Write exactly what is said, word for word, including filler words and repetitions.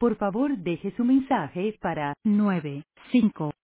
Por favor, deje su mensaje para nueve cinco